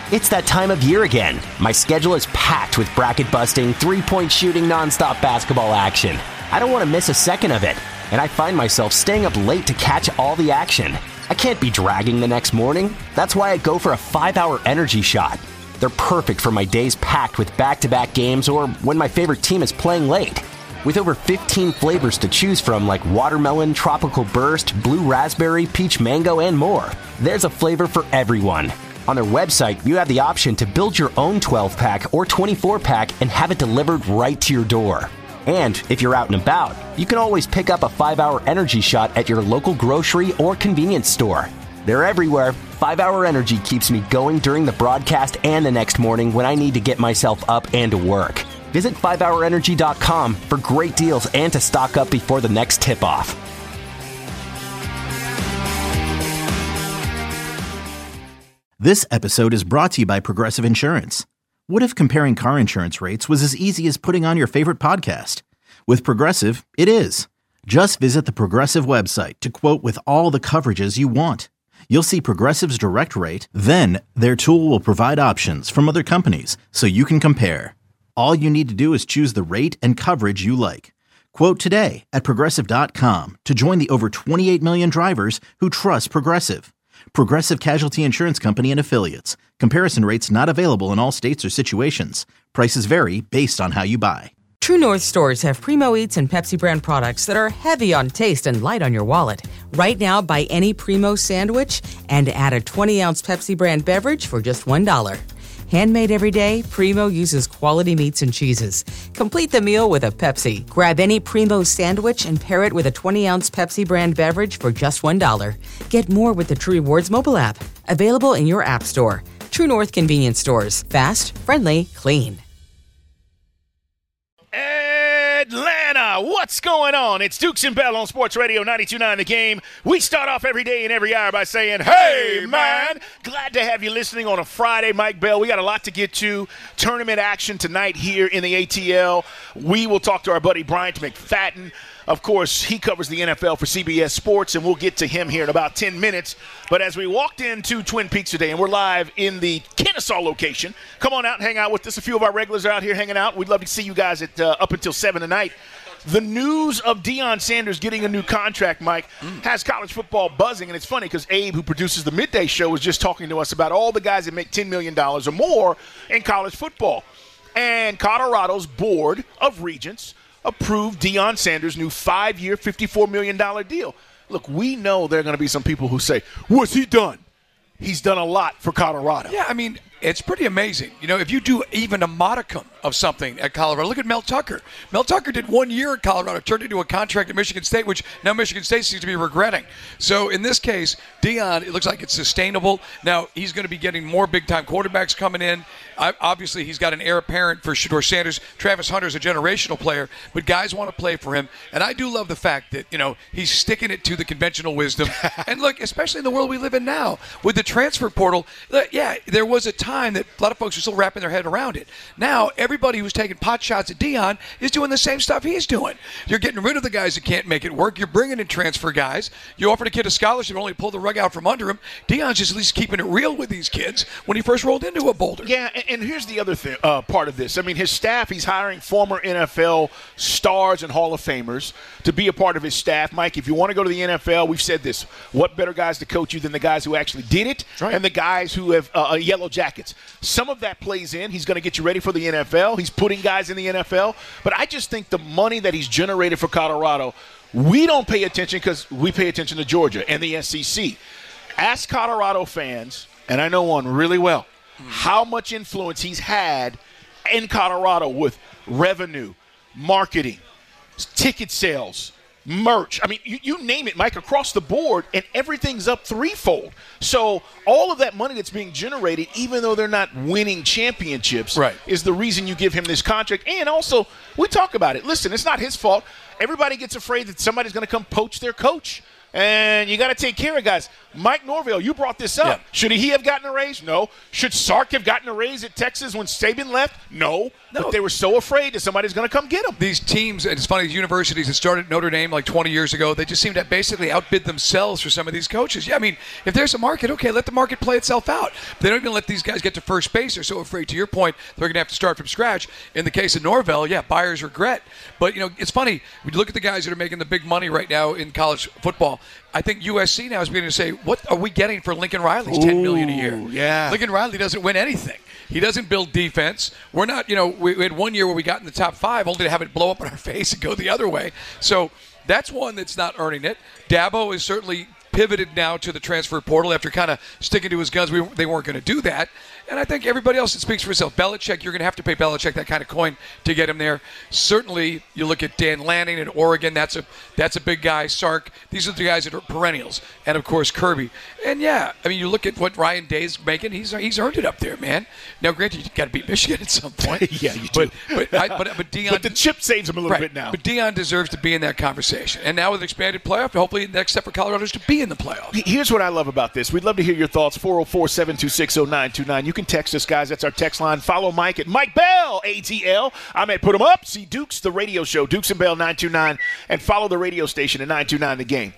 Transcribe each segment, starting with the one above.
It's that time of year again. My schedule is packed with bracket-busting, three-point shooting, nonstop basketball action. I don't want to miss a second of it, and I find myself staying up late to catch all the action. I can't be dragging the next morning. That's why I go for a 5-hour energy shot. They're perfect for my days packed with back-to-back games or when my favorite team is playing late. With over 15 flavors to choose from like watermelon, tropical burst, blue raspberry, peach mango, and more, there's a flavor for everyone. On their website, you have the option to build your own 12-pack or 24-pack and have it delivered right to your door. And if you're out and about, you can always pick up a 5-hour energy shot at your local grocery or convenience store. They're everywhere. 5-hour energy keeps me going during the broadcast and the next morning when I need to get myself up and to work. Visit 5hourenergy.com for great deals and to stock up before the next tip-off. This episode is brought to you by Progressive Insurance. What if comparing car insurance rates was as easy as putting on your favorite podcast? With Progressive, it is. Just visit the Progressive website to quote with all the coverages you want. You'll see Progressive's direct rate, then their tool will provide options from other companies so you can compare. All you need to do is choose the rate and coverage you like. Quote today at Progressive.com to join the over 28 million drivers who trust Progressive. Progressive Casualty Insurance Company and Affiliates. Comparison rates not available in all states or situations. Prices vary based on how you buy. True North stores have Primo Eats and Pepsi brand products that are heavy on taste and light on your wallet. Right now, buy any Primo sandwich and add a 20-ounce Pepsi brand beverage for just $1. Handmade every day, Primo uses quality meats and cheeses. Complete the meal with a Pepsi. Grab any Primo sandwich and pair it with a 20-ounce Pepsi brand beverage for just $1. Get more with the True Rewards mobile app. Available in your app store. True North convenience stores. Fast, friendly, clean. Atlanta, what's going on? It's Dukes and Bell on Sports Radio 92.9 The Game. We start off every day and every hour by saying, hey, man. Glad to have you listening on a Friday, Mike Bell. We got a lot to get to. Tournament action tonight here in the ATL. We will talk to our buddy Bryant McFadden. Of course, he covers the NFL for CBS Sports, and we'll get to him here in about 10 minutes. But as we walked into Twin Peaks today, and we're live in the Kennesaw location, come on out and hang out with us. A few of our regulars are out here hanging out. We'd love to see you guys at up until 7 tonight. The news of Deion Sanders getting a new contract, Mike, has college football buzzing. And it's funny because Abe, who produces the Midday Show, was just talking to us about all the guys that make $10 million or more in college football. And Colorado's Board of Regents approved Deion Sanders' new 5-year, $54 million deal. Look, we know there are going to be some people who say, what's he done? He's done a lot for Colorado. Yeah, I mean, it's pretty amazing. You know, if you do even a modicum of something at Colorado, look at Mel Tucker. Mel Tucker did 1 year at Colorado, turned into a contract at Michigan State, which now Michigan State seems to be regretting. So in this case, Deion, it looks like it's sustainable. Now, he's going to be getting more big-time quarterbacks coming in. Obviously, he's got an heir apparent for Shedeur Sanders. Travis Hunter's a generational player, but guys want to play for him. And I do love the fact that, you know, he's sticking it to the conventional wisdom. And look, especially in the world we live in now, with the transfer portal, yeah, there was a time that a lot of folks are still wrapping their head around it. Now, everybody who's taking pot shots at Deion is doing the same stuff he's doing. You're getting rid of the guys that can't make it work. You're bringing in transfer guys. You offered a kid a scholarship and only pull the rug out from under him. Deion's just at least keeping it real with these kids when he first rolled into a Boulder. Yeah, and here's the other thing, part of this. I mean, his staff, he's hiring former NFL stars and Hall of Famers to be a part of his staff. Mike, if you want to go to the NFL, we've said this, what better guys to coach you than the guys who actually did it and the guys who have yellow jackets. Some of that plays in. He's going to get you ready for the NFL. He's putting guys in the NFL. But I just think the money that he's generated for Colorado, we don't pay attention because we pay attention to Georgia and the SEC. Ask Colorado fans, and I know one really well, how much influence he's had in Colorado with revenue, marketing, ticket sales, merch. I mean, you name it, Mike, across the board, and everything's up threefold. So all of that money that's being generated, even though they're not winning championships, is the reason you give him this contract. And also, we talk about it. Listen, it's not his fault. Everybody gets afraid that somebody's going to come poach their coach. And you got to take care of guys. Mike Norvell, you brought this up. Yeah. Should he have gotten a raise? No. Should Sark have gotten a raise at Texas when Saban left? No. But they were so afraid that somebody's going to come get him. These teams, and it's funny, these universities that started at Notre Dame like 20 years ago, they just seem to basically outbid themselves for some of these coaches. Yeah, I mean, if there's a market, okay, let the market play itself out. They don't even let these guys get to first base. They're so afraid, to your point, they're going to have to start from scratch. In the case of Norvell, yeah, buyer's regret. But, it's funny, when you look at the guys that are making the big money right now in college football, I think USC now is beginning to say, what are we getting for Lincoln Riley's $10 million a year? Yeah. Lincoln Riley doesn't win anything. He doesn't build defense. We're not, we had 1 year where we got in the top 5 only to have it blow up in our face and go the other way. So that's one that's not earning it. Dabo is certainly pivoted now to the transfer portal after kind of sticking to his guns. They weren't going to do that. And I think everybody else that speaks for itself. Belichick, you're going to have to pay Belichick that kind of coin to get him there. Certainly, you look at Dan Lanning in Oregon. That's a big guy. Sark. These are the guys that are perennials. And, of course, Kirby. And, yeah, I mean, you look at what Ryan Day's making. He's earned it up there, man. Now, granted, you got to beat Michigan at some point. Yeah, you do. But Deion. But the chip saves him a little bit now. But Deion deserves to be in that conversation. And now with an expanded playoff, hopefully the next step for Colorado is to be in the playoff. Here's what I love about this. We'd love to hear your thoughts. 404-726-0929. You can text us, guys. That's our text line. Follow Mike at Mike Bell, ATL. I'm at Put 'em Up. See Dukes, the radio show, Dukes and Bell 929. And follow the radio station at 929 The Game.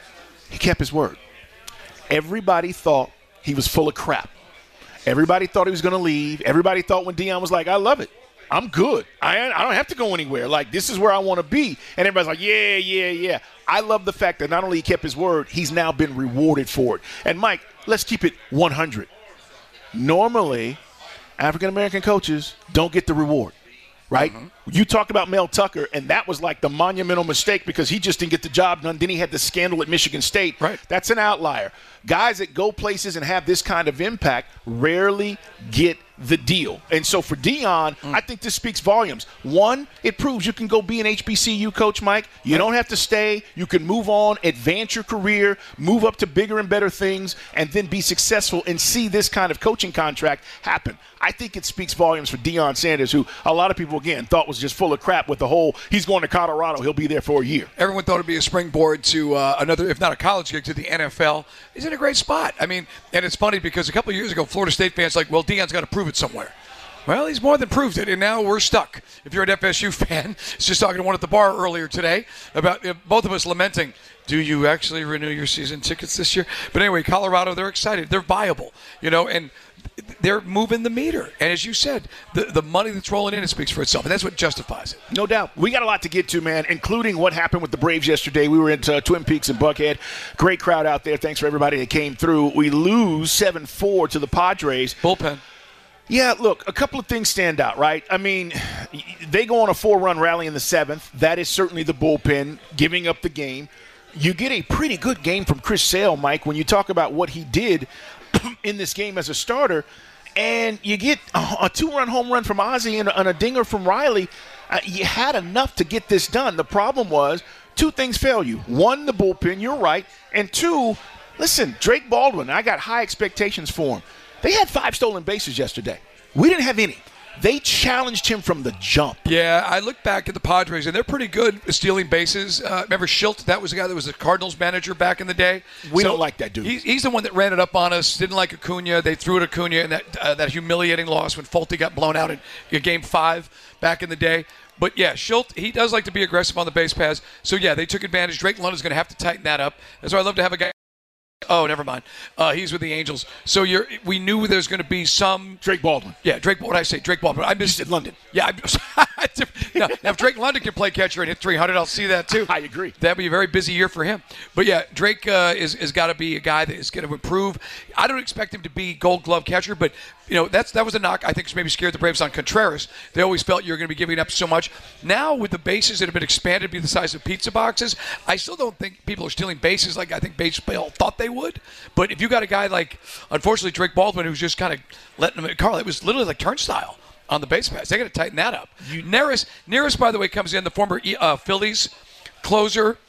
He kept his word. Everybody thought he was full of crap. Everybody thought he was going to leave. Everybody thought when Deion was like, I love it. I'm good. I don't have to go anywhere. Like, this is where I want to be. And everybody's like, yeah. I love the fact that not only he kept his word, he's now been rewarded for it. And, Mike, let's keep it 100. Normally, African-American coaches don't get the reward, right? Mm-hmm. You talked about Mel Tucker, and that was like the monumental mistake because he just didn't get the job done. Then he had the scandal at Michigan State. Right. That's an outlier. Guys that go places and have this kind of impact rarely get the deal. And so for Deion, I think this speaks volumes. One, it proves you can go be an HBCU coach, Mike. You don't have to stay. You can move on, advance your career, move up to bigger and better things, and then be successful and see this kind of coaching contract happen. I think it speaks volumes for Deion Sanders, who a lot of people, again, thought was just full of crap with the whole, he's going to Colorado, he'll be there for a year. Everyone thought it would be a springboard to another, if not a college gig, to the NFL. He's in a great spot. I mean, and it's funny because a couple of years ago, Florida State fans like, well, Deion's got to prove it somewhere. Well, he's more than proved it, and now we're stuck. If you're an FSU fan, I was just talking to one at the bar earlier today about both of us lamenting, do you actually renew your season tickets this year? But anyway, Colorado, they're excited. They're viable, and they're moving the meter. And as you said, the money that's rolling in, it speaks for itself, and that's what justifies it. No doubt. We got a lot to get to, man, including what happened with the Braves yesterday. We were at Twin Peaks and Buckhead. Great crowd out there. Thanks for everybody that came through. We lose 7-4 to the Padres. Bullpen. Yeah, look, a couple of things stand out, right? I mean, they go on a 4-run rally in the 7th. That is certainly the bullpen giving up the game. You get a pretty good game from Chris Sale, Mike, when you talk about what he did in this game as a starter, and you get a 2-run home run from Ozzie and a dinger from Riley. You had enough to get this done. The problem was two things fail you. One, the bullpen, you're right, and two, listen, Drake Baldwin, I got high expectations for him. They had 5 stolen bases yesterday. We didn't have any. They challenged him from the jump. Yeah, I look back at the Padres, and they're pretty good at stealing bases. Remember Schilt? That was the guy that was the Cardinals manager back in the day. We don't like that dude. He's the one that ran it up on us, didn't like Acuna. They threw it at Acuna in that humiliating loss when Fulte got blown out in Game 5 back in the day. But, yeah, Schilt, he does like to be aggressive on the base paths. So, yeah, they took advantage. Drake London's going to have to tighten that up. That's why I love to have a guy. Oh, never mind. He's with the Angels. So we knew there's going to be some... Drake Baldwin. Yeah, Drake. What did I say? Drake Baldwin. I missed it. London. Yeah. Now, if Drake London can play catcher and hit 300, I'll see that too. I agree. That'd be a very busy year for him. But, yeah, Drake is got to be a guy that is going to improve. I don't expect him to be Gold Glove catcher, but, that was a knock I think maybe scared the Braves on Contreras. They always felt you were going to be giving up so much. Now, with the bases that have been expanded to be the size of pizza boxes, I still don't think people are stealing bases like I think baseball thought they would. But if you got a guy like, unfortunately, Drake Baldwin, who's just kind of letting him – Carl, it was literally like turnstile on the base pass. They got to tighten that up. Neris, by the way, comes in, the former Phillies closer.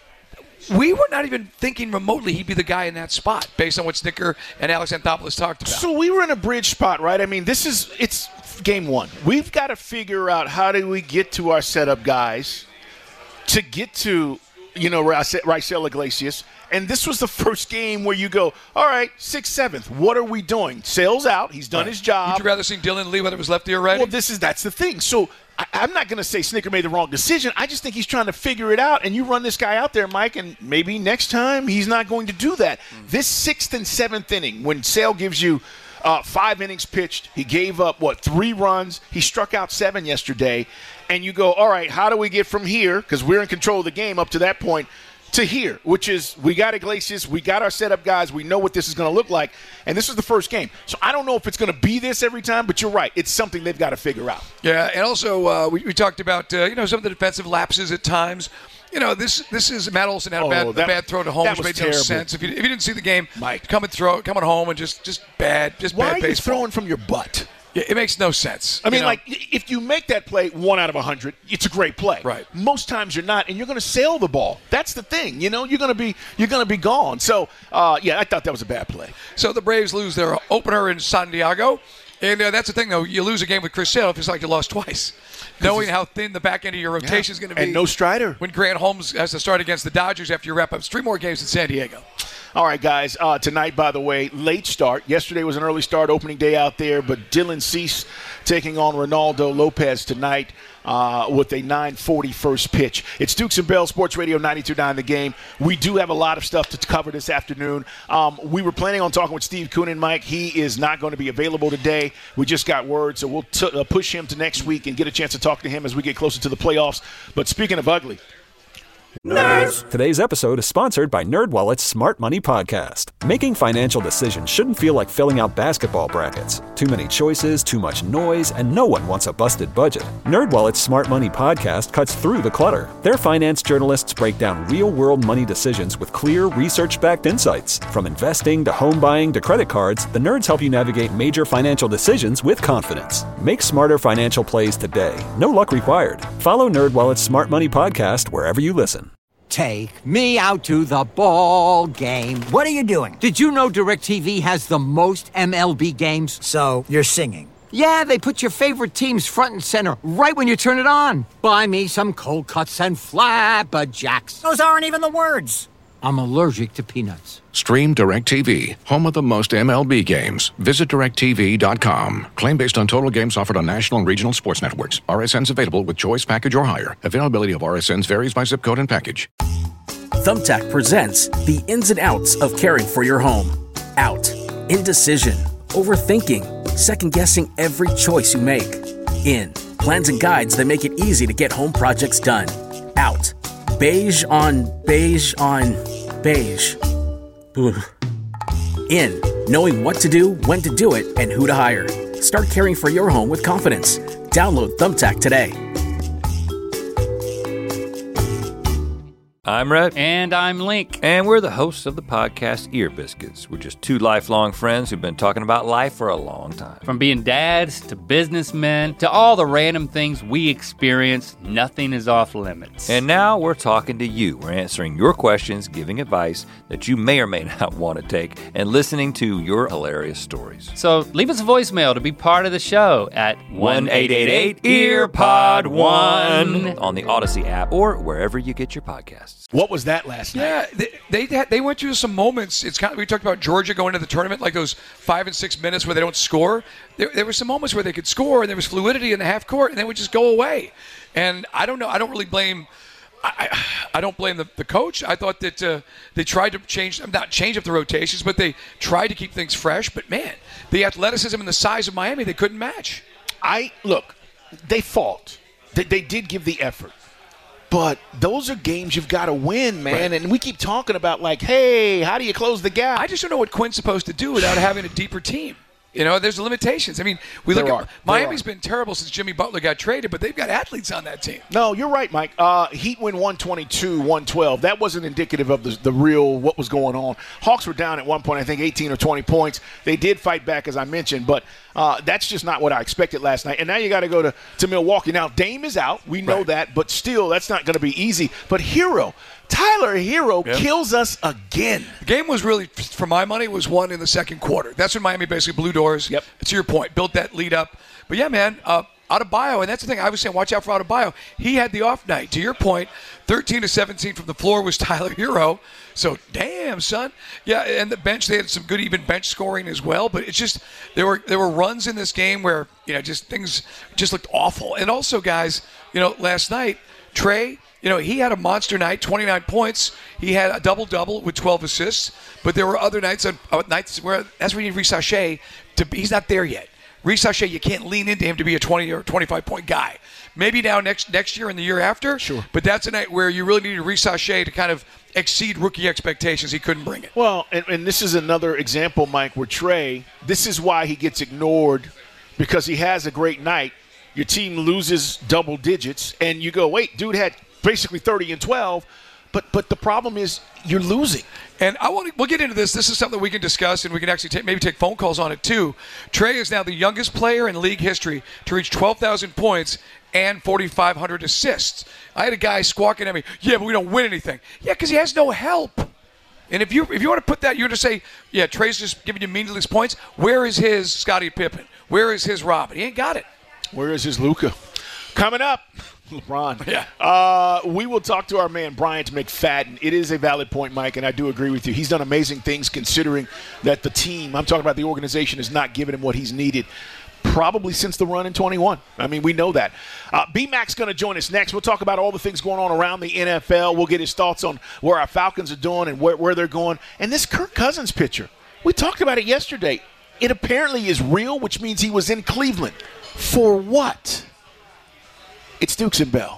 We were not even thinking remotely he'd be the guy in that spot based on what Snicker and Alex Anthopoulos talked about. So we were in a bridge spot, right? I mean, it's game 1. We've got to figure out how do we get to our setup guys to get to Raisel Iglesias. And this was the first game where you go, all right, 6th, 7th, what are we doing? Sale's out. He's done his job. Would you rather see Dylan Lee, whether it was lefty or righty? Well, that's the thing. So I'm not going to say Snitker made the wrong decision. I just think he's trying to figure it out. And you run this guy out there, Mike, and maybe next time he's not going to do that. This 6th and 7th inning, when Sale gives you 5 innings pitched, he gave up, 3 runs. He struck out 7 yesterday. And you go, all right, how do we get from here, because we're in control of the game up to that point, to here, which is we got Iglesias, we got our setup guys, we know what this is going to look like, and this is the first game. So I don't know if it's going to be this every time, but you're right. It's something they've got to figure out. Yeah, and also we talked about, some of the defensive lapses at times. This is Matt Olson had a bad throw to home, which made no sense. If you didn't see the game, Mike, coming home and just bad baseball. Why are you throwing from your butt? It makes no sense. I mean, if you make that play 1 out of 100, it's a great play. Right. Most times you're not, and you're going to sail the ball. That's the thing. You're going to be gone. So, I thought that was a bad play. So the Braves lose their opener in San Diego, and that's the thing, though. You lose a game with Chris Sale, it feels like you lost twice. Knowing how thin the back end of your rotation is going to be. And no Strider. When Grant Holmes has to start against the Dodgers after you wrap up 3 more games in San Diego. All right, guys. Tonight, by the way, late start. Yesterday was an early start, opening day out there, but Dylan Cease taking on Ronaldo Lopez tonight with a 9:40 first pitch. It's Dukes and Bell, Sports Radio 92.9 The Game. We do have a lot of stuff to cover this afternoon. We were planning on talking with Steve Koonin, Mike. He is not going to be available today. We just got word, so we'll push him to next week and get a chance to talk to him as we get closer to the playoffs. But speaking of ugly, Nerds. Today's episode is sponsored by NerdWallet's Smart Money Podcast. Making financial decisions shouldn't feel like filling out basketball brackets. Too many choices, too much noise, and no one wants a busted budget. NerdWallet's Smart Money Podcast cuts through the clutter. Their finance journalists break down real-world money decisions with clear, research-backed insights. From investing to home buying to credit cards, the nerds help you navigate major financial decisions with confidence. Make smarter financial plays today. No luck required. Follow NerdWallet's Smart Money Podcast wherever you listen. Take me out to the ball game. What are you doing? Did you know DirecTV has the most MLB games? So, you're singing. Yeah, they put your favorite teams front and center right when you turn it on. Buy me some cold cuts and flabberjacks. Those aren't even the words. I'm allergic to peanuts. Stream DirecTV, home of the most MLB games. Visit DirecTV.com. Claim based on total games offered on national and regional sports networks. RSNs available with choice package or higher. Availability of RSNs varies by zip code and package. Thumbtack presents the ins and outs of caring for your home. Out. Indecision. Overthinking. Second-guessing every choice you make. In. Plans and guides that make it easy to get home projects done. Out. Beige on beige on beige. Ugh. In. Knowing what to do, when to do it, and who to hire. Start caring for your home with confidence. Download Thumbtack today. I'm Rhett. And I'm Link. And we're the hosts of the podcast Ear Biscuits. We're just 2 lifelong friends who've been talking about life for a long time. From being dads to businessmen to all the random things we experience, nothing is off limits. And now we're talking to you. We're answering your questions, giving advice that you may or may not want to take, and listening to your hilarious stories. So leave us a voicemail to be part of the show at 1-888-EARPOD1 on the Odyssey app or wherever you get your podcasts. What was that last night? Yeah, they went through some moments. It's kind of, we talked about Georgia going into the tournament, like those 5 and 6 minutes where they don't score. There were some moments where they could score, and there was fluidity in the half court, and they would just go away. And I don't know. I don't really blame. I don't blame the coach. I thought that they tried to not change up the rotations, but they tried to keep things fresh. But man, the athleticism and the size of Miami, they couldn't match. Look, they fought. They did give the effort. But those are games you've got to win, man. Right. And we keep talking about, like, hey, how do you close the gap? I just don't know what Quinn's supposed to do without having a deeper team. There's limitations. I mean, Miami's been terrible since Jimmy Butler got traded, but they've got athletes on that team. No, you're right, Mike. Heat win 122-112. That wasn't indicative of the real what was going on. Hawks were down at one point, I think 18 or 20 points. They did fight back, as I mentioned, but that's just not what I expected last night. And now you got to go to Milwaukee. Now, Dame is out. We know that, but still, that's not going to be easy. But Tyler Hero kills us again. The game was really, for my money, was won in the second quarter. That's when Miami basically blew doors. Yep. To your point, built that lead up. But yeah, man, Adebayo, and that's the thing, I was saying, watch out for Adebayo. He had the off night. To your point, 13 to 17 from the floor was Tyler Hero. So, damn, son. Yeah, and the bench, they had some good even bench scoring as well. But it's just, there were runs in this game where, just things just looked awful. And also, guys, last night, Trey, he had a monster night, 29 points. He had a double-double with 12 assists. But there were other nights where that's where you need Reece Sachet. He's not there yet. Reece Sachet, you can't lean into him to be a 20 or 25-point guy. Maybe now next year and the year after. Sure. But that's a night where you really needed Reece Sachet to kind of exceed rookie expectations. He couldn't bring it. Well, and this is another example, Mike, where Trey, this is why he gets ignored, because he has a great night. Your team loses double digits, and you go, wait, dude had basically 30 and 12, but the problem is you're losing. And we'll get into this. This is something we can discuss, and we can actually maybe take phone calls on it too. Trey is now the youngest player in league history to reach 12,000 points and 4,500 assists. I had a guy squawking at me, yeah, but we don't win anything. Yeah, because he has no help. And if you want to put that, you're going to say, yeah, Trey's just giving you meaningless points. Where is his Scottie Pippen? Where is his Robin? He ain't got it. Where is his Luka? Coming up, LeBron. Yeah. We will talk to our man, Bryant McFadden. It is a valid point, Mike, and I do agree with you. He's done amazing things considering that the team, I'm talking about the organization, is not giving him what he's needed probably since the run in 21. I mean, we know that. B-Mac's going to join us next. We'll talk about all the things going on around the NFL. We'll get his thoughts on where our Falcons are doing and where they're going. And this Kirk Cousins picture, we talked about it yesterday. It apparently is real, which means he was in Cleveland. For what? It's Dukes and Bell.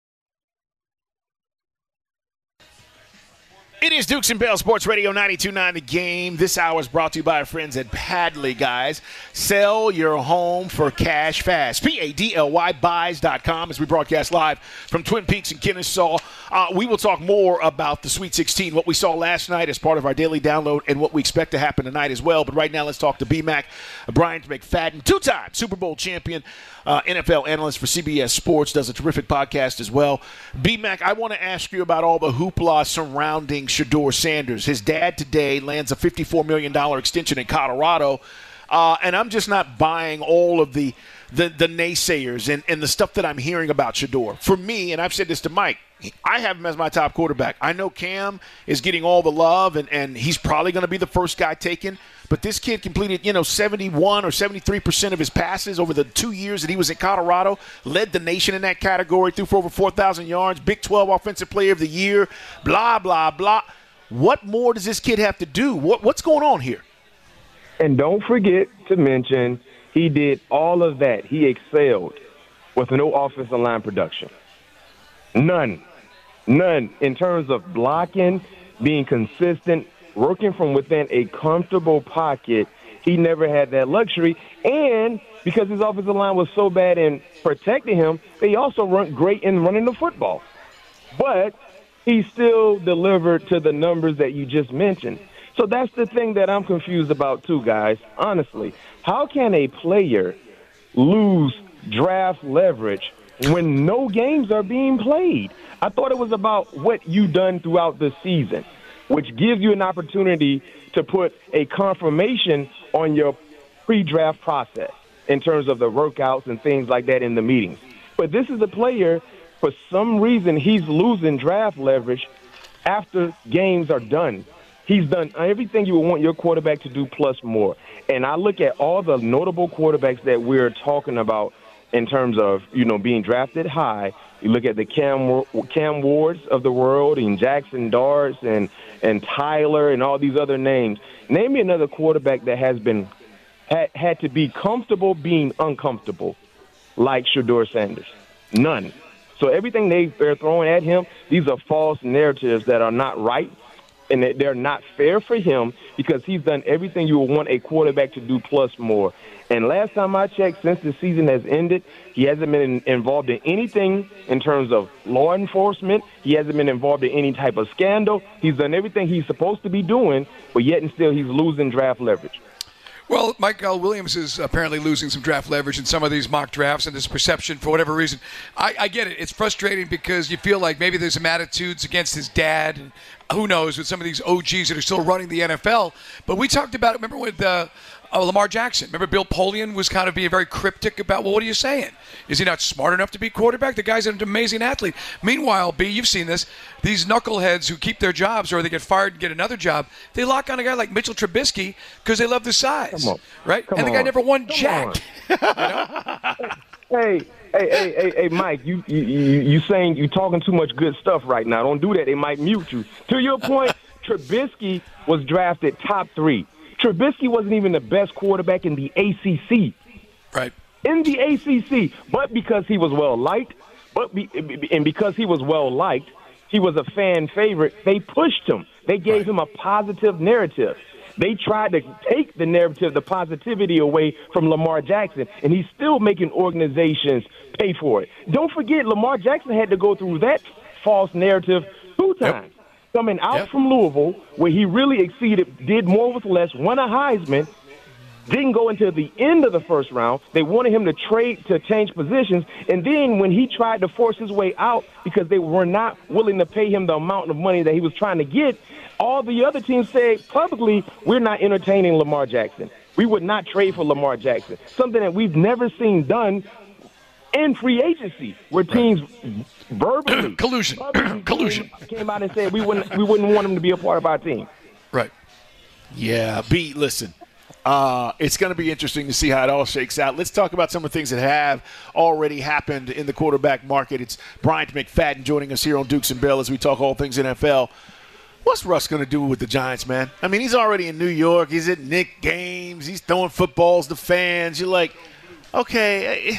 It is Dukes and Bell Sports Radio 92.9 The Game. This hour is brought to you by our friends at Padley, guys. Sell your home for cash fast. PADLY buys.com as we broadcast live from Twin Peaks and Kennesaw. We will talk more about the Sweet 16, what we saw last night as part of our daily download, and what we expect to happen tonight as well. But right now, let's talk to B-Mac, Bryant McFadden, two-time Super Bowl champion, NFL analyst for CBS Sports, does a terrific podcast as well. B-Mac, I want to ask you about all the hoopla surrounding Shedeur Sanders. His dad today lands a $54 million extension in Colorado, and I'm just not buying all of the naysayers and the stuff that I'm hearing about Shedeur. For me, and I've said this to Mike, I have him as my top quarterback. I know Cam is getting all the love, and he's probably going to be the first guy taken. But this kid completed, 71 or 73% of his passes over the 2 years that he was in Colorado, led the nation in that category, threw for over 4,000 yards, Big 12 Offensive Player of the Year, blah, blah, blah. What more does this kid have to do? What's going on here? And don't forget to mention he did all of that. He excelled with no offensive line production. None in terms of blocking, being consistent, working from within a comfortable pocket. He never had that luxury. And because his offensive line was so bad in protecting him, they also run great in running the football. But he still delivered to the numbers that you just mentioned. So that's the thing that I'm confused about too, guys. Honestly, how can a player lose draft leverage when no games are being played? I thought it was about what you've done throughout the season, which gives you an opportunity to put a confirmation on your pre-draft process in terms of the workouts and things like that in the meetings. But this is a player, for some reason, he's losing draft leverage after games are done. He's done everything you would want your quarterback to do plus more. And I look at all the notable quarterbacks that we're talking about in terms of, being drafted high. You look at the Cam Wards of the world and Jackson Darts and Tyler and all these other names. Name me another quarterback that has been had to be comfortable being uncomfortable like Shedeur Sanders. None. So everything they're throwing at him, these are false narratives that are not right, and they're not fair for him because he's done everything you would want a quarterback to do plus more. And last time I checked, since the season has ended, he hasn't been involved in anything in terms of law enforcement. He hasn't been involved in any type of scandal. He's done everything he's supposed to be doing, but yet and still he's losing draft leverage. Well, Michael Williams is apparently losing some draft leverage in some of these mock drafts and this perception for whatever reason. I get it. It's frustrating because you feel like maybe there's some attitudes against his dad. And who knows with some of these OGs that are still running the NFL. But we talked about it. Remember with Lamar Jackson. Remember Bill Polian was kind of being very cryptic about, well, what are you saying? Is he not smart enough to be quarterback? The guy's an amazing athlete. Meanwhile, B, you've seen this, these knuckleheads who keep their jobs or they get fired and get another job, they lock on a guy like Mitchell Trubisky because they love the size, right? And the guy never won jack. Hey, Mike, you saying you talking too much good stuff right now. Don't do that. They might mute you. To your point, Trubisky was drafted top 3. Trubisky wasn't even the best quarterback in the ACC. Right. In the ACC. But because he was well-liked, because he was well-liked, he was a fan favorite, they pushed him. They gave him a positive narrative. They tried to take the narrative, the positivity away from Lamar Jackson, and he's still making organizations pay for it. Don't forget, Lamar Jackson had to go through that false narrative 2 times. Yep. Coming out from Louisville, where he really exceeded, did more with less, won a Heisman, didn't go into the end of the first round. They wanted him to trade to change positions, and then when he tried to force his way out because they were not willing to pay him the amount of money that he was trying to get, all the other teams said publicly, we're not entertaining Lamar Jackson. We would not trade for Lamar Jackson, something that we've never seen done in free agency, where teams verbally collusion came out and said we wouldn't want him to be a part of our team. Right. Yeah, B, listen. It's going to be interesting to see how it all shakes out. Let's talk about some of the things that have already happened in the quarterback market. It's Bryant McFadden joining us here on Dukes and Bell as we talk all things NFL. What's Russ going to do with the Giants, man? I mean, he's already in New York. He's at Knicks games. He's throwing footballs to fans. You're like, okay,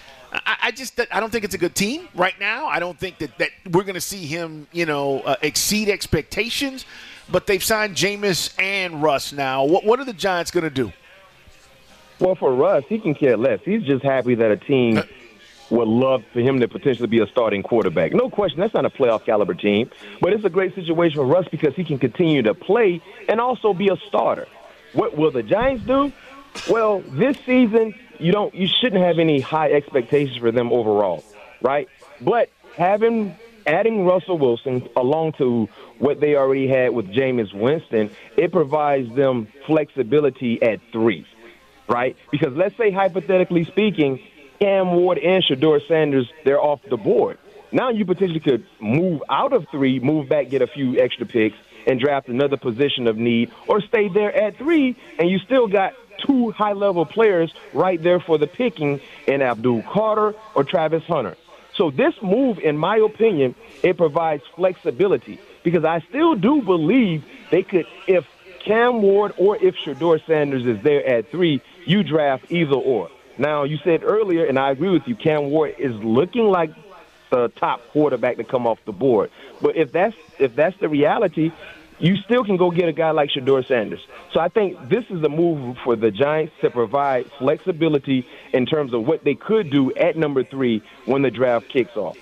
I don't think it's a good team right now. I don't think that we're going to see him, exceed expectations. But they've signed Jameis and Russ now. What are the Giants going to do? Well, for Russ, he can care less. He's just happy that a team would love for him to potentially be a starting quarterback. No question, that's not a playoff caliber team. But it's a great situation for Russ because he can continue to play and also be a starter. What will the Giants do? Well, this season, you shouldn't have any high expectations for them overall, right? But adding Russell Wilson along to what they already had with Jameis Winston, it provides them flexibility at 3, right? Because let's say, hypothetically speaking, Cam Ward and Shedeur Sanders, they're off the board. Now you potentially could move out of 3, move back, get a few extra picks, and draft another position of need, or stay there at 3, and you still got 2 high-level players right there for the picking in Abdul Carter or Travis Hunter. So this move, in my opinion, it provides flexibility because I still do believe they could, if Cam Ward or if Shedeur Sanders is there at 3, you draft either or. Now, you said earlier, and I agree with you, Cam Ward is looking like the top quarterback to come off the board. But if that's the reality, you still can go get a guy like Shedeur Sanders. So I think this is a move for the Giants to provide flexibility in terms of what they could do at number 3 when the draft kicks off.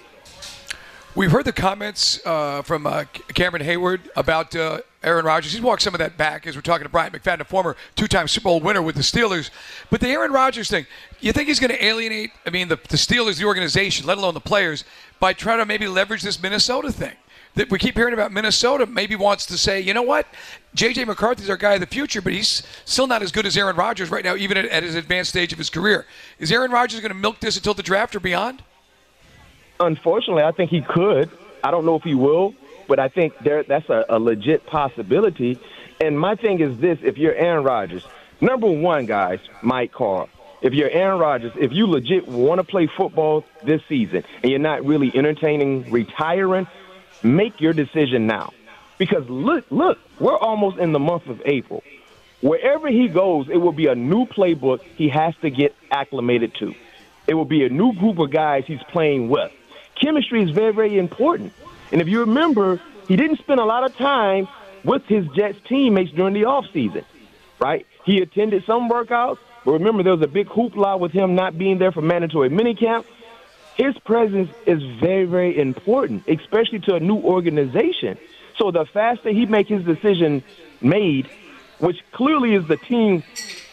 We've heard the comments from Cameron Hayward about Aaron Rodgers. He's walked some of that back as we're talking to Bryant McFadden, a former 2-time Super Bowl winner with the Steelers. But the Aaron Rodgers thing, you think he's going to alienate, the Steelers, the organization, let alone the players, by trying to maybe leverage this Minnesota thing? That we keep hearing about Minnesota maybe wants to say, you know what, J.J. McCarthy's our guy of the future, but he's still not as good as Aaron Rodgers right now, even at his advanced stage of his career. Is Aaron Rodgers going to milk this until the draft or beyond? Unfortunately, I think he could. I don't know if he will, but I think that's a legit possibility. And my thing is this, if you're Aaron Rodgers, number one, guys, Mike Carr, if you're Aaron Rodgers, if you legit want to play football this season and you're not really entertaining retiring, make your decision now. Because look, we're almost in the month of April. Wherever he goes, it will be a new playbook he has to get acclimated to. It will be a new group of guys he's playing with. Chemistry is very, very important. And if you remember, he didn't spend a lot of time with his Jets teammates during the offseason, right? He attended some workouts, but remember there was a big hoopla with him not being there for mandatory minicamp. His presence is very, very important, especially to a new organization. So the faster he makes his decision made, which clearly is the team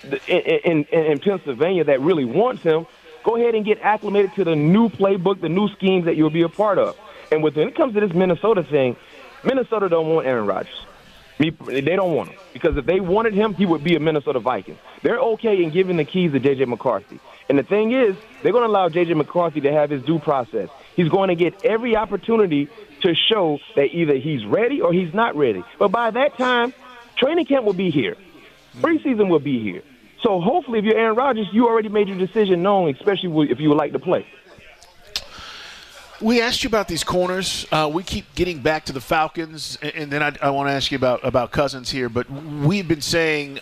in Pennsylvania that really wants him, go ahead and get acclimated to the new playbook, the new schemes that you'll be a part of. And when it comes to this Minnesota thing, Minnesota don't want Aaron Rodgers. They don't want him because if they wanted him, he would be a Minnesota Vikings. They're okay in giving the keys to J.J. McCarthy. And the thing is, they're going to allow J.J. McCarthy to have his due process. He's going to get every opportunity to show that either he's ready or he's not ready. But by that time, training camp will be here. Preseason will be here. So hopefully if you're Aaron Rodgers, you already made your decision known, especially if you would like to play. We asked you about these corners. We keep getting back to the Falcons, and then I want to ask you about Cousins here. But we've been saying,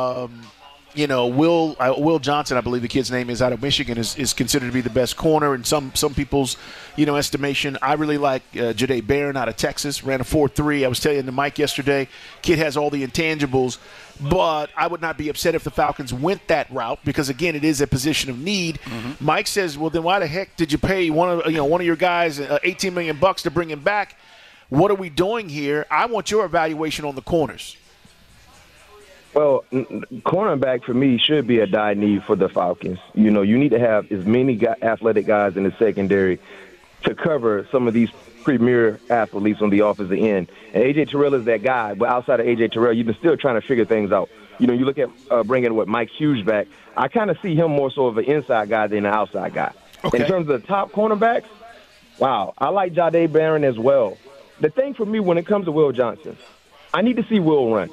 Will Johnson, I believe the kid's name is, out of Michigan, is considered to be the best corner in some people's estimation. I really like Jahdae Barron out of Texas, ran a 4.3. I was telling the Mike yesterday, kid has all the intangibles. But I would not be upset if the Falcons went that route because, again, it is a position of need. Mm-hmm. Mike says, well, then why the heck did you pay one of your guys $18 million to bring him back? What are we doing here? I want your evaluation on the corners. Well, cornerback for me should be a die need for the Falcons. You need to have as many athletic guys in the secondary to cover some of these premier athletes on the offensive end. And A.J. Terrell is that guy, but outside of A.J. Terrell, you've been still trying to figure things out. You look at bringing Mike Hughes back, I kind of see him more so of an inside guy than an outside guy. Okay. In terms of the top cornerbacks, wow, I like Jahdae Barron as well. The thing for me when it comes to Will Johnson, I need to see Will run.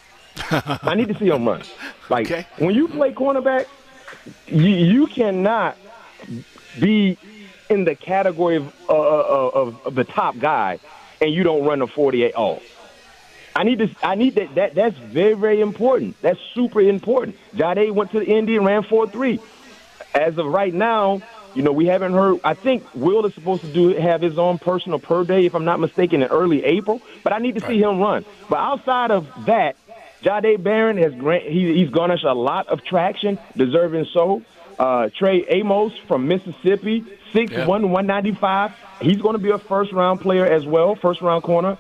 I need to see him run. When you play cornerback, you cannot be in the category of the top guy, and you don't run a 48 all. I need that. That's very, very important. That's super important. Jahdae went to the Indy and ran 4.3. As of right now, we haven't heard. I think Will is supposed to have his own personal per day, if I'm not mistaken, in early April. But I need to see him run. But outside of that, Jahdae Barron he's garnished a lot of traction, deserving so. Trey Amos from Mississippi, 6'1", 195. He's going to be a first-round player as well, first-round corner.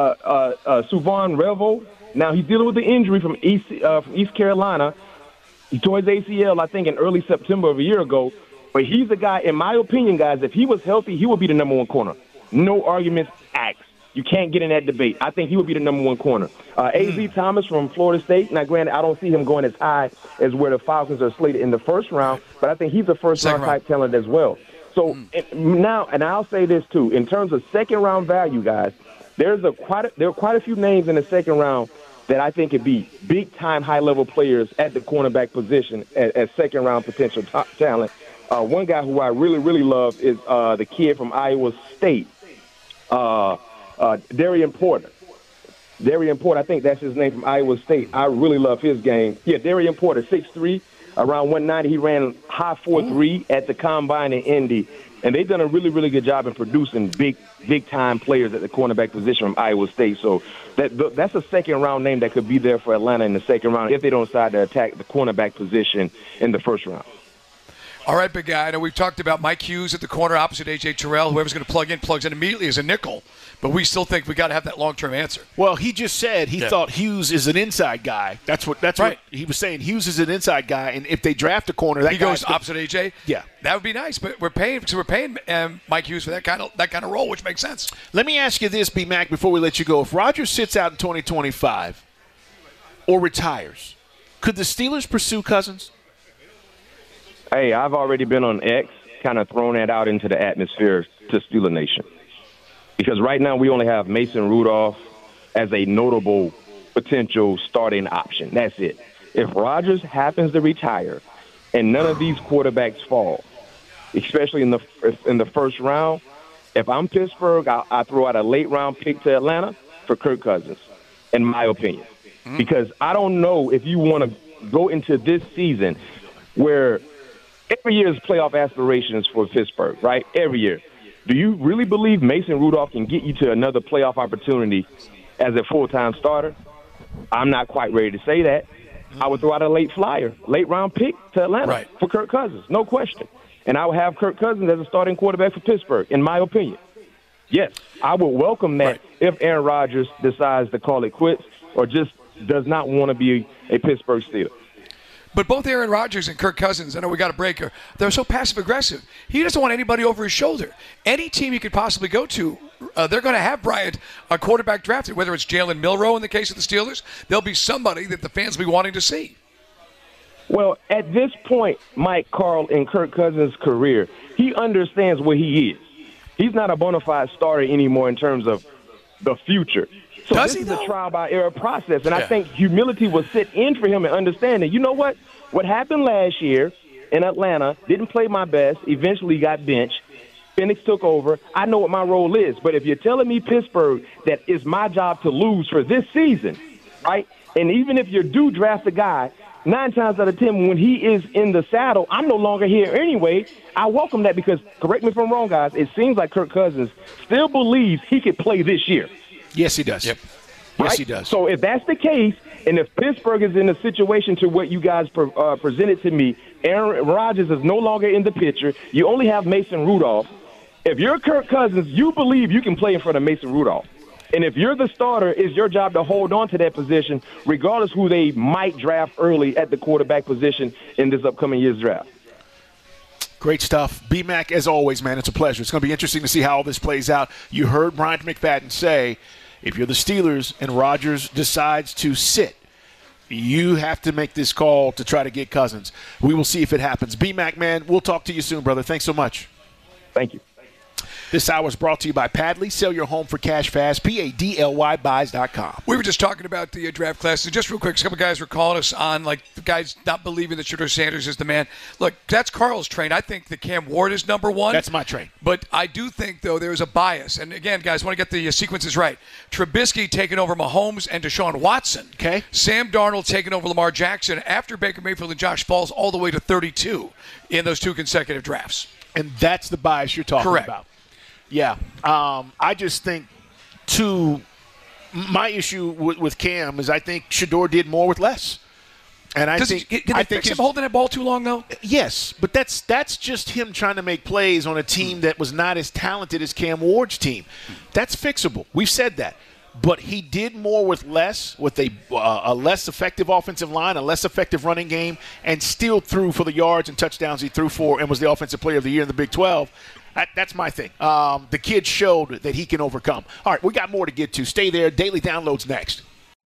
Suvon Revo. Now, he's dealing with the injury from East Carolina. He tore his ACL, I think, in early September of a year ago. But he's a guy, in my opinion, guys, if he was healthy, he would be the number one corner. No arguments asked. You can't get in that debate. I think he would be the number one corner. A.Z. Thomas from Florida State. Now, granted, I don't see him going as high as where the Falcons are slated in the first round, but I think he's a first-round type talent as well. So now, and I'll say this too, in terms of second-round value, guys, there are quite a few names in the second round that I think could be big-time, high-level players at the cornerback position as second-round potential talent. One guy who I really, really love is the kid from Iowa State, Darian Porter. Darian Porter, I think that's his name, from Iowa State. I really love his game. Yeah, Darian Porter, 6'3", around 190. He ran high 4.3 at the Combine in Indy. And they've done a really, really good job in producing big-time players at the cornerback position from Iowa State. So that's a second-round name that could be there for Atlanta in the second round if they don't decide to attack the cornerback position in the first round. All right, big guy. I know we've talked about Mike Hughes at the corner opposite A.J. Terrell. Whoever's going to plugs in immediately as a nickel. But we still think we got to have that long-term answer. Well, he just said he thought Hughes is an inside guy. That's right. What he was saying. Hughes is an inside guy, and if they draft a corner, that he goes opposite A.J. Yeah, that would be nice. But we're paying Mike Hughes for that kind of role, which makes sense. Let me ask you this, B-Mac, before we let you go. If Rodgers sits out in 2025 or retires, could the Steelers pursue Cousins? Hey, I've already been on X, kind of throwing that out into the atmosphere to Steeler Nation. Because right now we only have Mason Rudolph as a notable potential starting option. That's it. If Rodgers happens to retire and none of these quarterbacks fall, especially in the first round, if I'm Pittsburgh, I throw out a late-round pick to Atlanta for Kirk Cousins, in my opinion. Because I don't know if you want to go into this season where every year is playoff aspirations for Pittsburgh, right? Every year. Do you really believe Mason Rudolph can get you to another playoff opportunity as a full-time starter? I'm not quite ready to say that. I would throw out a late-round pick to Atlanta for Kirk Cousins, no question. And I would have Kirk Cousins as a starting quarterback for Pittsburgh, in my opinion. Yes, I would welcome that if Aaron Rodgers decides to call it quits or just does not want to be a Pittsburgh Steeler. But both Aaron Rodgers and Kirk Cousins, I know we got a break, they're so passive-aggressive. He doesn't want anybody over his shoulder. Any team he could possibly go to, they're going to have Bryant, a quarterback drafted, whether it's Jalen Milroe in the case of the Steelers. There'll be somebody that the fans will be wanting to see. Well, at this point, Mike, Carl, in Kirk Cousins' career, he understands where he is. He's not a bona fide starter anymore in terms of the future. So this is a trial-by-error process, and I think humility will sit in for him and understand that, you know what? What happened last year in Atlanta, didn't play my best, eventually got benched. Phoenix took over. I know what my role is. But if you're telling me, Pittsburgh, that it's my job to lose for this season, right? And even if you do draft a guy, 9 times out of 10, when he is in the saddle, I'm no longer here anyway. I welcome that because, correct me if I'm wrong, guys, it seems like Kirk Cousins still believes he could play this year. Yes, he does. Yep. Right? Yes, he does. So if that's the case, and if Pittsburgh is in a situation to what you guys presented to me, Aaron Rodgers is no longer in the picture, you only have Mason Rudolph. If you're Kirk Cousins, you believe you can play in front of Mason Rudolph. And if you're the starter, it's your job to hold on to that position, regardless who they might draft early at the quarterback position in this upcoming year's draft. Great stuff. B-Mac, as always, man, it's a pleasure. It's going to be interesting to see how all this plays out. You heard Bryant McFadden say, if you're the Steelers and Rodgers decides to sit, you have to make this call to try to get Cousins. We will see if it happens. B-Mac, man, we'll talk to you soon, brother. Thanks so much. Thank you. This hour is brought to you by Padley. Sell your home for cash fast. PADLY buys.com. We were just talking about the draft class. And just real quick, a couple guys were calling us on, like, the guys not believing that Shedeur Sanders is the man. Look, that's Carl's train. I think that Cam Ward is number one. That's my train. But I do think, though, there's a bias. And, again, guys, want to get the sequences right. Trubisky taking over Mahomes and Deshaun Watson. Okay. Sam Darnold taking over Lamar Jackson after Baker Mayfield and Josh Falls all the way to 32 in those 2 consecutive drafts. And that's the bias you're talking Correct. about. Yeah. I just think, my issue with Cam is I think Shedeur did more with less. And I think him holding that ball too long, though? Yes, but that's just him trying to make plays on a team that was not as talented as Cam Ward's team. That's fixable. We've said that. But he did more with less, with a less effective offensive line, a less effective running game, and still threw for the yards and touchdowns he threw for and was the Offensive Player of the Year in the Big 12. That's my thing. The kid showed that he can overcome. All right, we got more to get to. Stay there. Daily Downloads next.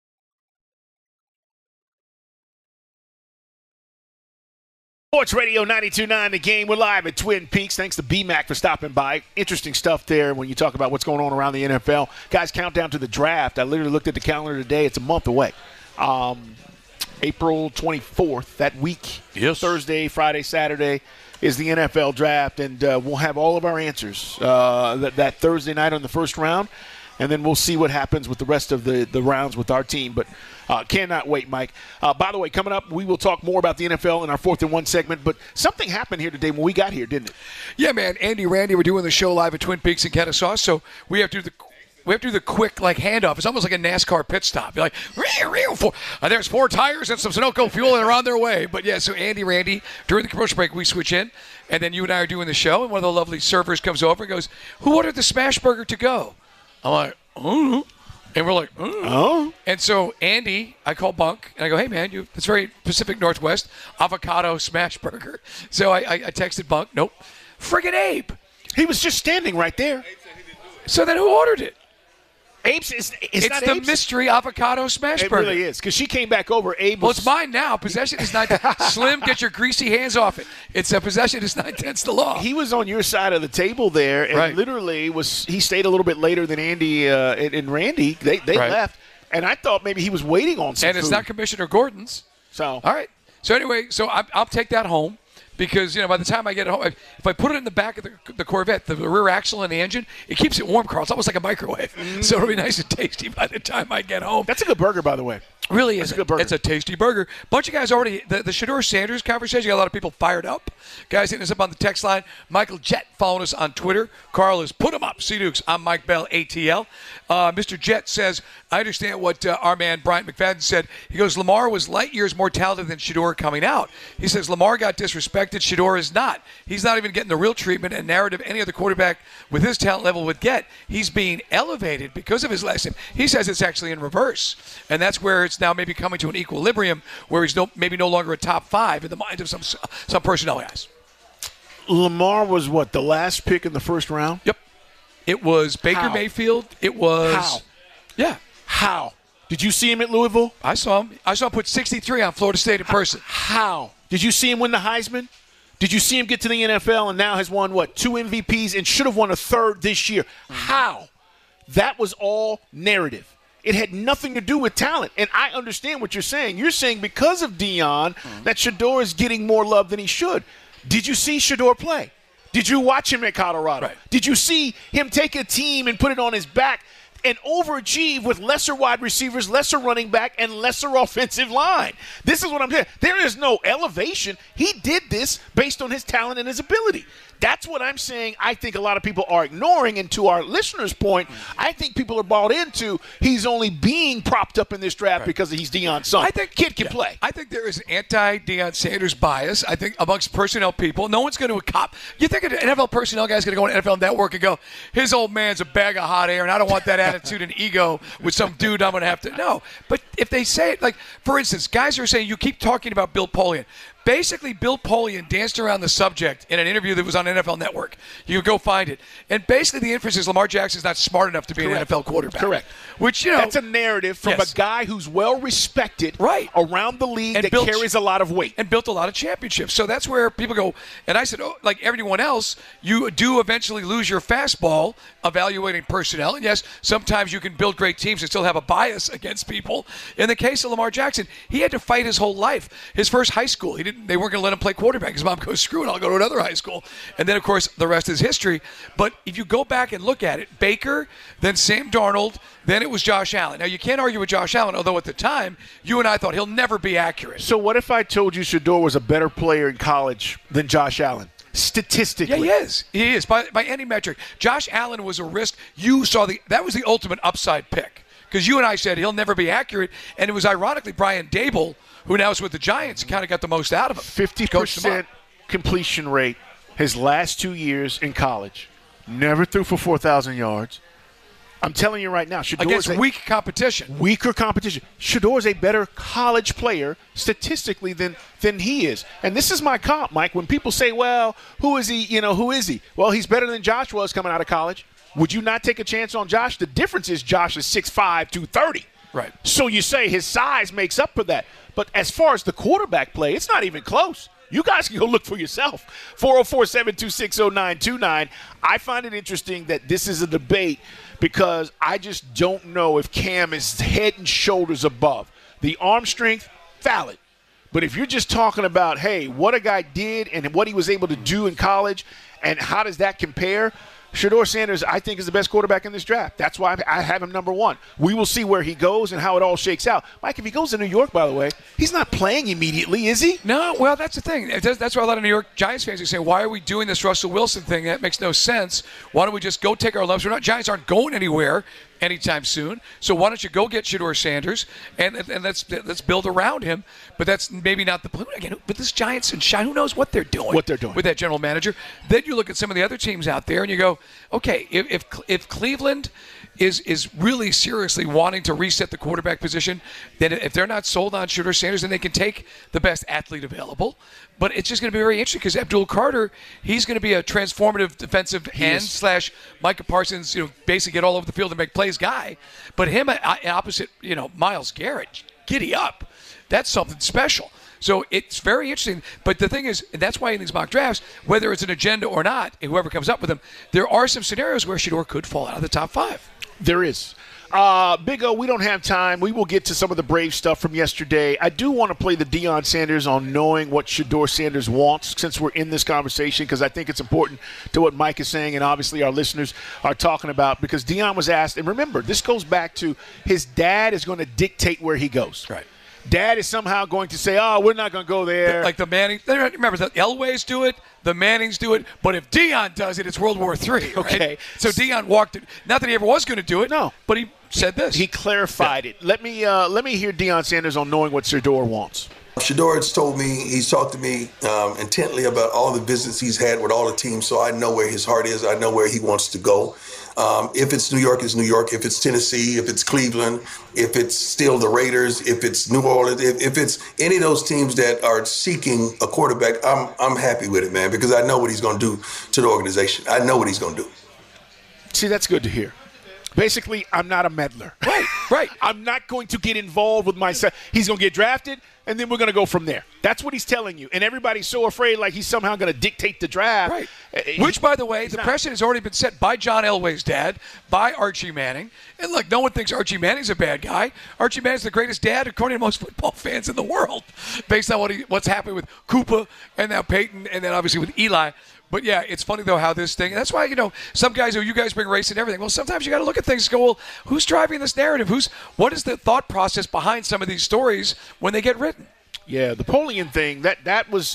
Sports Radio 92.9 The Game. We're live at Twin Peaks. Thanks to BMAC for stopping by. Interesting stuff there when you talk about what's going on around the NFL. Guys, countdown to the draft. I literally looked at the calendar today. It's a month away. April 24th, that week. Yes. Thursday, Friday, Saturday is the NFL draft, and we'll have all of our answers that Thursday night on the first round, and then we'll see what happens with the rest of the rounds with our team. But cannot wait, Mike. By the way, coming up, we will talk more about the NFL in our 4th and 1 segment, but something happened here today when we got here, didn't it? Yeah, man. Andy, Randy, we're doing the show live at Twin Peaks in Kennesaw, so we have to do the quick, like, handoff. It's almost like a NASCAR pit stop. You're like, there's 4 tires and some Sunoco fuel, and they're on their way. But, yeah, so Andy, Randy, during the commercial break, we switch in, and then you and I are doing the show, and one of the lovely servers comes over and goes, who ordered the smash burger to go? I'm like, oh. And we're like, oh. And so Andy, I call Bunk, and I go, hey, man, that's very Pacific Northwest, avocado smash burger. So I texted Bunk, nope. Friggin' Abe. He was just standing right there. So then who ordered it? Abe's it's not the Abe's. Mystery avocado smash burger. It really is, because she came back over. Abe well, it's mine now. Possession is 9/10. Slim, get your greasy hands off it. It's a possession is 9/10 the law. He was on your side of the table there, and literally he stayed a little bit later than Andy and Randy. They left, and I thought maybe he was waiting on some And it's food. not Commissioner Gordon's. So all right. So anyway, I'll take that home. Because, by the time I get home, if I put it in the back of the Corvette, the rear axle and the engine, it keeps it warm, Carl. It's almost like a microwave. So it'll be nice and tasty by the time I get home. That's a good burger, by the way. Really That's is. a good burger. It's a tasty burger. Bunch of guys already, the Shedeur Sanders conversation, got a lot of people fired up. Guys, hitting us up on the text line. Michael Jett following us on Twitter. Carl is put 'em up. C-Dukes. I'm Mike Bell, ATL. Mr. Jett says, I understand what our man Bryant McFadden said. He goes, Lamar was light years more talented than Shedeur coming out. He says Lamar got disrespected. Shedeur is not. He's not even getting the real treatment and narrative any other quarterback with his talent level would get. He's being elevated because of his last name. He says it's actually in reverse. And that's where it's now maybe coming to an equilibrium where he's maybe no longer a top 5 in the minds of some personnel guys. Lamar was what, the last pick in the first round? Yep. It was Baker Mayfield. It was. How? Yeah. How? Did you see him at Louisville? I saw him. I saw him put 63 on Florida State in person. How? Did you see him win the Heisman? Did you see him get to the NFL and now has won, 2 MVPs and should have won a third this year? How? That was all narrative. It had nothing to do with talent. And I understand what you're saying. You're saying because of Deion that Shedeur is getting more love than he should. Did you see Shedeur play? Did you watch him at Colorado? Right. Did you see him take a team and put it on his back and overachieve with lesser wide receivers, lesser running back, and lesser offensive line? This is what I'm saying. There is no elevation. He did this based on his talent and his ability. That's what I'm saying I think a lot of people are ignoring. And to our listeners' point, I think people are bought into he's only being propped up in this draft because he's Deion's son. I think kid can play. I think there is anti-Deion Sanders bias, I think, amongst personnel people. No one's going to cop. You think an NFL personnel guy's going to go on NFL Network and go, his old man's a bag of hot air, and I don't want that attitude and ego with some dude I'm going to have to. No. But if they say it, like, for instance, guys are saying you keep talking about Bill Polian. Basically, Bill Polian danced around the subject in an interview that was on NFL Network. You can go find it. And basically the inference is Lamar Jackson's not smart enough to be an NFL quarterback. Correct. Which, that's a narrative from a guy who's well-respected around the league and that carries a lot of weight. And built a lot of championships. So that's where people go. And I said, like everyone else, you do eventually lose your fastball evaluating personnel. And yes, sometimes you can build great teams and still have a bias against people. In the case of Lamar Jackson, he had to fight his whole life. His first high school, they weren't going to let him play quarterback. His mom goes, screw it, I'll go to another high school. And then, of course, the rest is history. But if you go back and look at it, Baker, then Sam Darnold, then it was Josh Allen. Now, you can't argue with Josh Allen, although at the time, you and I thought he'll never be accurate. So what if I told you Shedeur was a better player in college than Josh Allen? Statistically. Yeah, he is. By any metric. Josh Allen was a risk. You saw that was the ultimate upside pick. Because you and I said he'll never be accurate. And it was ironically Brian Dable, who now is with the Giants, kind of got the most out of him. 50% completion rate his last 2 years in college. Never threw for 4,000 yards. I'm telling you right now, against weak competition. Weaker competition. Shedeur is a better college player statistically than he is. And this is my comp, Mike. When people say, well, who is he? Who is he? Well, he's better than Josh was coming out of college. Would you not take a chance on Josh? The difference is Josh is 6'5", 230. Right. So you say his size makes up for that. But as far as the quarterback play, it's not even close. You guys can go look for yourself. 404-726-0929. I find it interesting that this is a debate because I just don't know if Cam is head and shoulders above. The arm strength, valid. But if you're just talking about, hey, what a guy did and what he was able to do in college and how does that compare, Shedeur Sanders, I think, is the best quarterback in this draft. That's why I have him number one. We will see where he goes and how it all shakes out. Mike, if he goes to New York, by the way, he's not playing immediately, is he? No, well, that's the thing. That's why a lot of New York Giants fans are saying, why are we doing this Russell Wilson thing? That makes no sense. Why don't we just go take our lumps? Giants aren't going anywhere anytime soon. So why don't you go get Shedeur Sanders and let's build around him. But that's maybe not the plan. Again, but this Giants and Shine, who knows what they're doing with that general manager. Then you look at some of the other teams out there and you go, okay, if Cleveland is really seriously wanting to reset the quarterback position, then if they're not sold on Shedeur Sanders, then they can take the best athlete available. But it's just going to be very interesting because Abdul Carter, he's going to be a transformative defensive end / Micah Parsons, basically get all over the field and make plays guy. But him opposite, Myles Garrett, giddy up. That's something special. So it's very interesting. But the thing is, and that's why in these mock drafts, whether it's an agenda or not, whoever comes up with them, there are some scenarios where Shedeur could fall out of the top 5. There is. Big O, we don't have time. We will get to some of the Brave stuff from yesterday. I do want to play the Deion Sanders on knowing what Shedeur Sanders wants since we're in this conversation because I think it's important to what Mike is saying and obviously our listeners are talking about because Deion was asked, and remember, this goes back to his dad is going to dictate where he goes. Right. Dad is somehow going to say, "Oh, we're not going to go there." Like the Mannings. Remember, the Elways do it, the Mannings do it, but if Deion does it, it's World War III. Right? Okay. So Deion walked it. Not that he ever was going to do it. No. But he said this. He clarified it. Let me hear Deion Sanders on knowing what Shedeur wants. Shedeur has told me, he's talked to me intently about all the visits he's had with all the teams, so I know where his heart is. I know where he wants to go. If it's New York, it's New York. If it's Tennessee, if it's Cleveland, if it's still the Raiders, if it's New Orleans, if it's any of those teams that are seeking a quarterback, I'm happy with it, man, because I know what he's going to do to the organization. I know what he's going to do. See, that's good to hear. Basically, I'm not a meddler. Right. I'm not going to get involved with myself. He's going to get drafted, and then we're going to go from there. That's what he's telling you. And everybody's so afraid like he's somehow going to dictate the draft. Right. Which, by the way, the precedent has already been set by John Elway's dad, by Archie Manning. And look, no one thinks Archie Manning's a bad guy. Archie Manning's the greatest dad, according to most football fans in the world, based on what's happening with Koopa and now Peyton and then obviously with Eli. But, yeah, it's funny, though, how this thing – that's why, some guys, you guys bring race and everything. Well, sometimes you got to look at things and go, well, who's driving this narrative? What is the thought process behind some of these stories when they get written? Yeah, the Polian thing, that was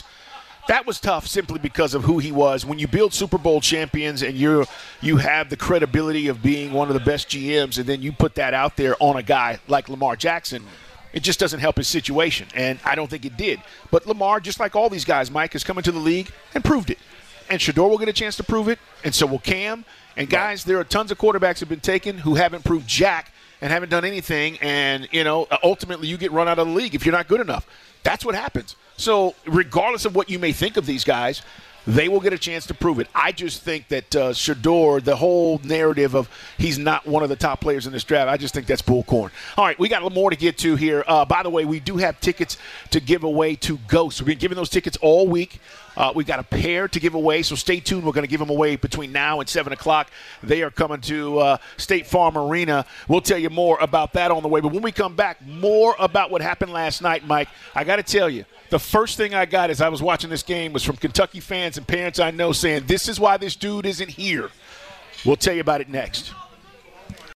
tough simply because of who he was. When you build Super Bowl champions and you have the credibility of being one of the best GMs, and then you put that out there on a guy like Lamar Jackson, it just doesn't help his situation, and I don't think it did. But Lamar, just like all these guys, Mike, has come into the league and proved it. And Shedeur will get a chance to prove it, and so will Cam. And, guys, there are tons of quarterbacks have been taken who haven't proved jack and haven't done anything, and, ultimately you get run out of the league if you're not good enough. That's what happens. So regardless of what you may think of these guys, they will get a chance to prove it. I just think that Shedeur, the whole narrative of he's not one of the top players in this draft, I just think that's bull corn. All right, we got a little more to get to here. By the way, we do have tickets to give away to Ghost. We've been giving those tickets all week. We've got a pair to give away, so stay tuned. We're going to give them away between now and 7 o'clock. They are coming to State Farm Arena. We'll tell you more about that on the way. But when we come back, more about what happened last night, Mike. I got to tell you, the first thing I got as I was watching this game was from Kentucky fans and parents I know saying, this is why this dude isn't here. We'll tell you about it next.